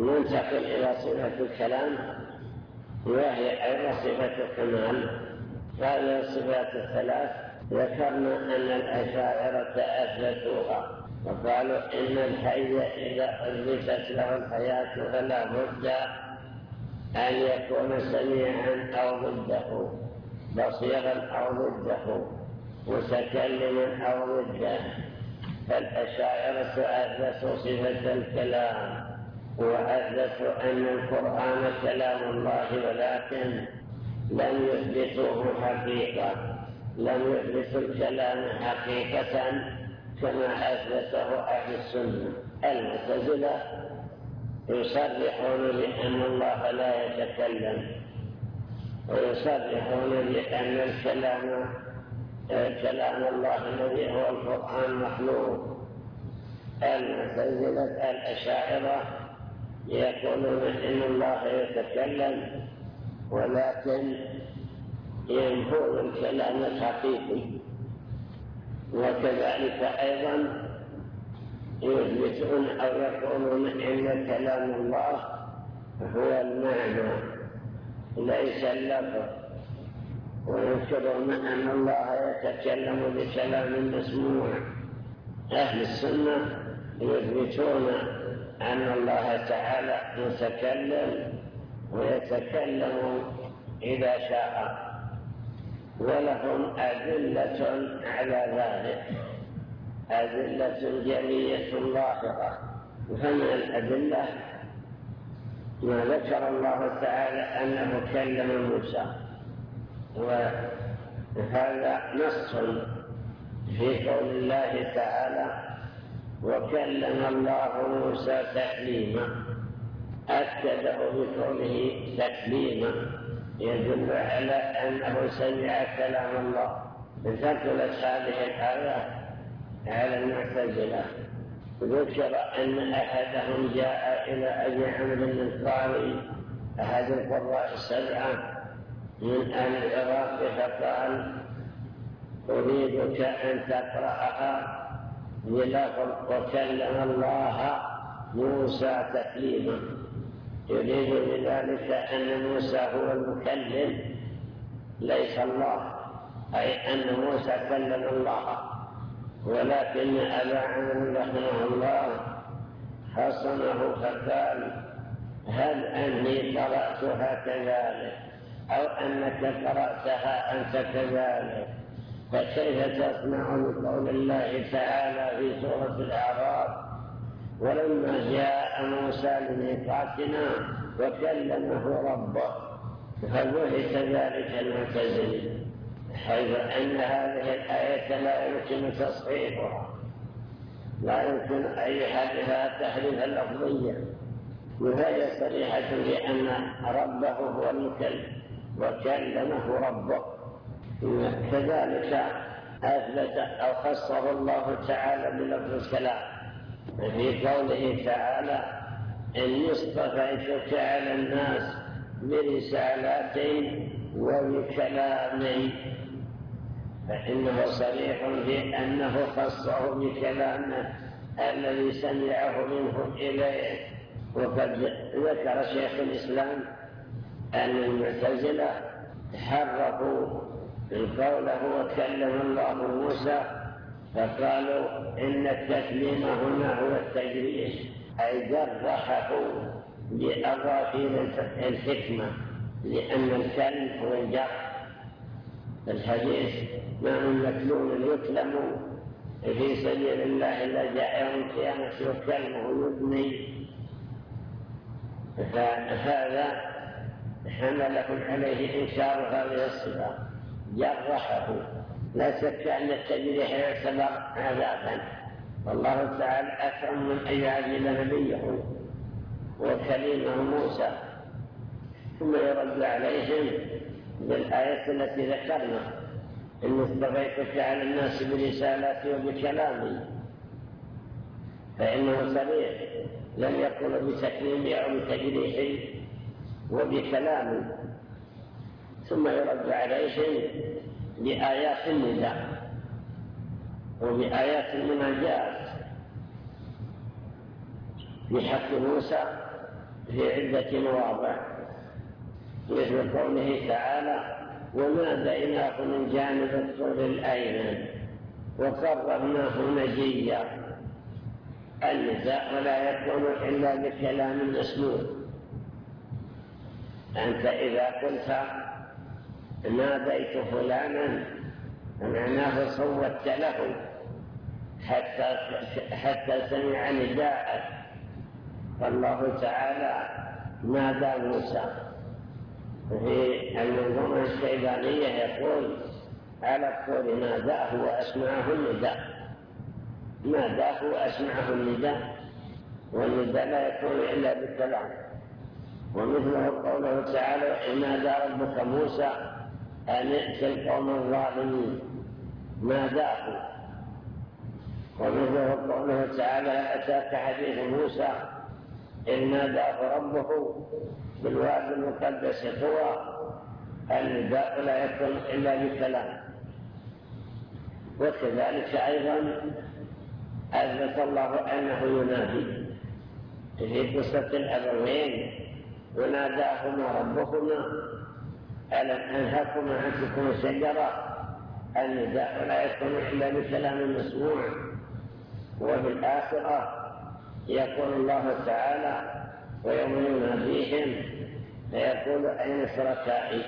ننتقل إلى صفة الكلام، وهي أيضا صفة الكمال. هذه الصفات الثلاث ذكرنا أن الأشاعرة أثبتوها وقالوا إن الحي إذا أثبتت له الحياة فلا بد أن يكون سميعا أو ضده، بصيرا أو ضده، متكلما أو ضده. فالأشاعرة أثبتوا صفة الكلام وأثبتوا أن القرآن كلام الله، ولكن لم يثبتوه حقيقة، لم يثبتوا الكلام حقيقة كما أثبته أهل السنة. المعتزلة يصرحون بأن الله لا يتكلم، ويصرحون بأن كلام الله الذي هو القرآن مخلوق. المعتزلة الأشاعرة يقولون إن الله يتكلم، ولكن ينفون الكلام الحقيقي. وكذلك أيضا يثبتون أو يقولون إن كلام الله هو المعنى ليس اللفظ، وينكرون أن الله يتكلم بكلام مسموع. أهل السنة يثبتون أن الله تعالى متكلم ويتكلم إذا شاء، ولهم أدلة على ذلك، أدلة جلية ظاهرة. فمن الأدلة ما ذكر الله تعالى أنه كلم موسى، وهذا نص في قول الله تعالى وكلم الله موسى تكليما، أكده بقوله تكليما، يدل على أنه سمع كلام الله. ثقلت هذه الآية على المعتزلة. ذكر أن أحدهم جاء إلى أبي عمرو القاري أحد القراء السبعة من أهل العراق فقال أريدك أن تقرأها بلفظ وكلم الله موسى تكليما، يريد بذلك أن موسى هو المكلم ليس الله، أي أن موسى كلم الله. ولكن أبا عمرو رحمه الله حصنه فقال هل أني قرأتها كذلك أو أنك قرأتها أنت كذلك؟ فكيف تصنع بقول الله تعالى في سورة الأعراف ولما جاء موسى لميقاتنا وكلمه ربه؟ فبهت ذلك المعتزلي، حيث أن هذه الآية لا يمكن تصحيحها، لا يمكن أن يحدثها تحريفا لفظيا، وهي صريحة بأن ربه هو المكلم وكلمه ربه. كذلك أثبت أو خصه الله تعالى بلفظ الكلام في قوله تعالى إني اصطفيتك على الناس برسالاتي وبكلامي، فإنه صريح في أنه خصه بكلامه الذي سمعه منه إليه. وقد ذكر شيخ الإسلام أن المعتزلة حرفوا قوله وكلم الله موسى، فقالوا إن التكليم هنا هو التجريح، أي جرحه بأضافير الحكمة، لأن الكلم هو الجرح. الحديث ما من مكلوم يكلم في سبيل الله إلا جاء يوم القيامة وكلمه يبني. فهذا حملهم عليه إنكار هذه الصفة، جرحه. لا شك أن التجريح يعتبر عذابا، والله تعالى أكرم من أن يعذب نبيه وكليمه موسى. ثم يرد عليهم بالآية التي ذكرنا إن اصطفيتك على الناس برسالاتي وبكلامي، فإنه صريح، لم يقل بتكليمي أو بتجريحي وبكلامي. ثم يرد عليهم بآيات النداء وبآيات المناجاة في حق موسى في عدة مواضع، مثل قوله تعالى: وناديناه من جانب الطور الأيمن وقربناه نجيا. النداء لا يكون إلا بكلام مسموع. أنت إذا قلت ناديت فلانا معناه صوت له حتى سمع نداءك. فالله تعالى نادى موسى في المنظومة الشيبانية يقول: على الطور ناداه وأسمعه النداء. ناداه وأسمعه النداء، والنداء لا يكون إلا بالكلام. ومثله قوله تعالى: إن نادى ربك موسى أن ائت القوم الظالمين. ناداه. ومثله قوله تعالى: أتاك حديث موسى إذ ناداه ربه بالوادي المقدس طوى. النداء لا يكون إلا بكلام. وكذلك أيضا أثبت الله أنه ينادي في قصة الأبوين: وناداهما ربهما ألم أنهكما عن تلكما الشجرة. النداء لا يكون إلا بكلام مسموع. وفي الآخرة يقول الله تعالى: ويوم يناديهم فيقول: أين شركائي؟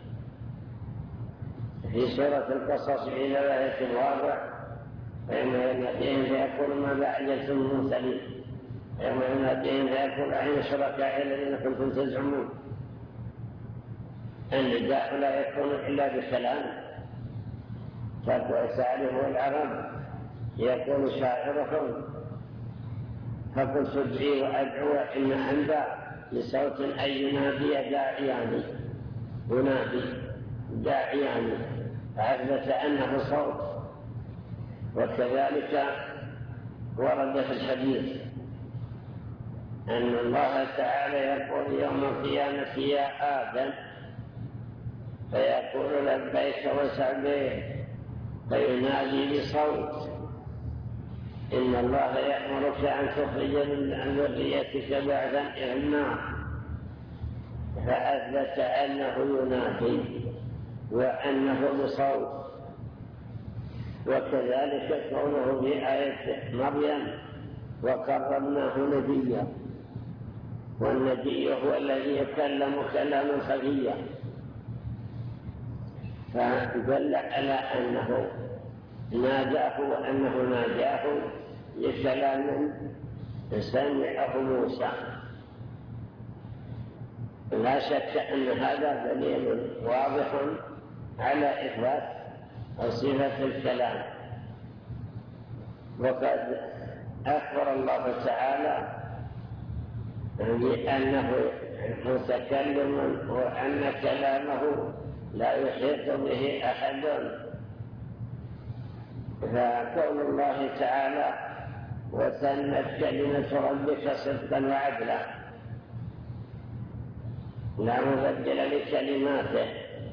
في سورة القصص في الآية الواضح: ويوم يناديهم فيقول: ماذا أجلتم المرسلين؟ ويوم يناديهم فيقول: أين شركائي الذين كنتم تزعمون؟ النداء لا يكون إلا بكلام. فسأله العرب يقول شاعرهم: فقلت ادعي وأدعو إن حمدا لصوت أن ينادي داعيان. ينادي داعيان، فأثبت أنه صوت. وكذلك ورد في الحديث أن الله تعالى يقول يوم القيامة: يا آدم، فيقول: لبيك وسعديك، فينادي بصوت: إن الله يأمرك أن تخرج من ذريتك بعدا إلى النار. فأثبت أنه ينادي وأنه بصوت. وكذلك قوله في آية مريم: وقربناه نجيا. والنجي هو الذي يتكلم كلاما خفيا. فدل على أنه ناداه وأنه ناداه لكلام سمعه موسى. لا شك أن هذا دليل واضح على إثبات صفة الكلام. وقد أخبر الله تعالى بأنه متكلم وأن كلامه لا يحيط به أحد. فقول الله تعالى: وتمت كلمة ربك صدقا وعدلا، لا مبدل لكلماته.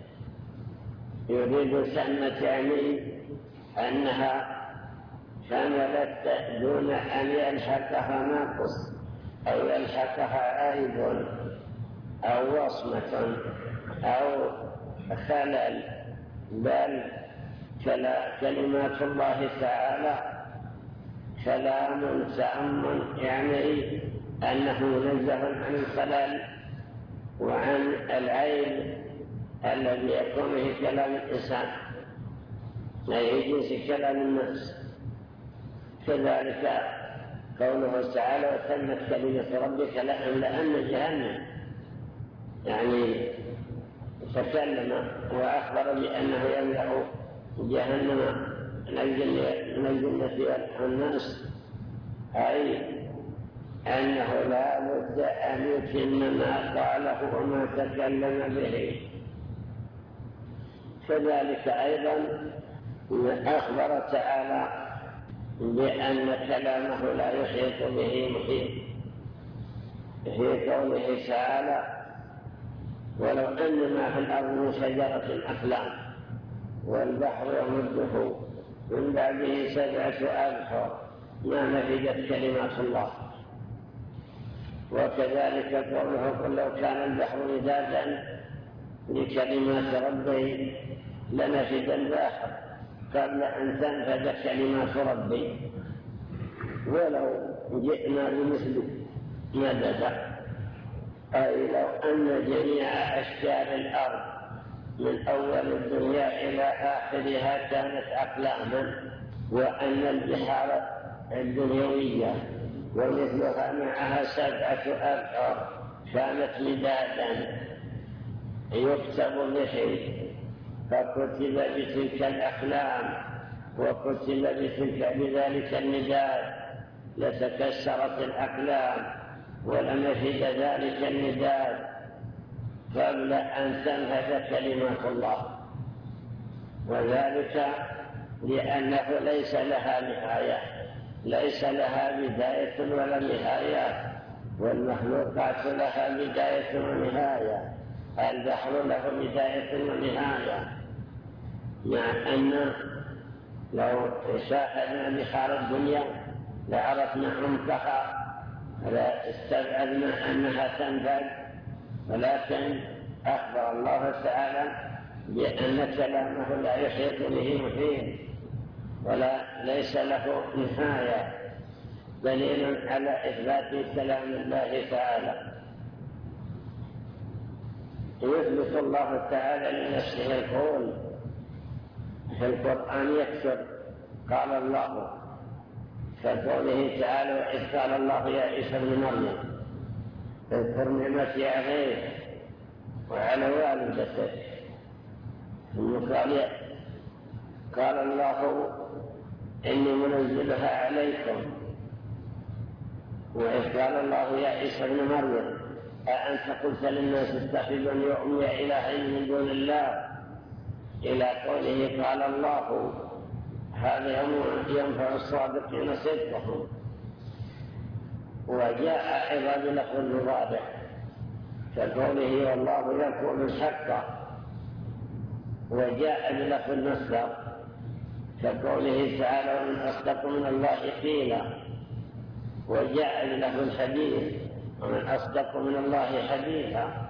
يريد سمة يعني أنها كملت دون أن يلحقها ناقص أو يلحقها عيب أو وصمة أو خلل، بل كلمات الله تعالى كلام تام، يعني أنه منزه عن الخلل وعن العيب الذي يكون في كلام الإنسان، لا يجوز كلام الناس. كذلك قوله تعالى: وتمت كلمة ربك لأملأن جهنم، يعني تكلم وأخبر بأنه يملأ جهنم من الجنة والناس، أي أنه لا بد أن يتم ما قاله وما تكلم به. كذلك أيضا أخبر تعالى بأن كلامه لا يحيط به محيط في قوله تعالى: ولو أن ما في الأرض من شجرة أقلام والبحر يمده من بعده 7 أبحر ما نفدت كلمات الله. وكذلك قوله قل لو كان البحر مدادا لكلمات ربي لنفد البحر قبل أن تنفد كلمات ربي ولو جئنا بمثل مددا، أي لو أن جميع أشجار الأرض من أول الدنيا إلى آخرها كانت أقلاما، وأن البحار الدنيوية ومثلها معها 7 أبحر كانت مدادا يكتب به، فكتب بتلك الأقلام وكتب بذلك المداد لتكسرت الأقلام ولنفد ذلك المداد قبل أن تنفذ كلمات الله، وذلك لأنه ليس لها نهاية، ليس لها بداية ولا نهاية، والمخلوقات لها بداية ونهاية، البحر له بداية ونهاية، مع أن لو شاهدنا بحار الدنيا لعرفنا عمقها ولا استبعدنا أنها تنفذ، ولكن أخبر الله تعالى بأن كلامه لا يحيط به محيط ولا ليس له نهاية، دليل على إثبات كلام الله تعالى. يثبت الله تعالى لنفسه القول في القرآن يكثر قال الله، كقوله تعالى وإذ قال الله يا عيسى ابن مريم اذكر نعمتي عليك وعلى والدتك، ثم قال الله إني منزلها عليكم، وإذ قال الله يا عيسى ابن مريم أأنت قلت للناس اتخذوني وأمي إلهين من دون الله، إلى قوله قال الله هذا يوم ينفع الصادقين صدقهم. وجاء أيضا بلفظ المضارع كقوله والله يقول الحق، وجاء بلفظ المصدر كقوله تعالى ومن أصدق من الله قيلا، وجاء بلفظ الحديث ومن أصدق من الله حديثا.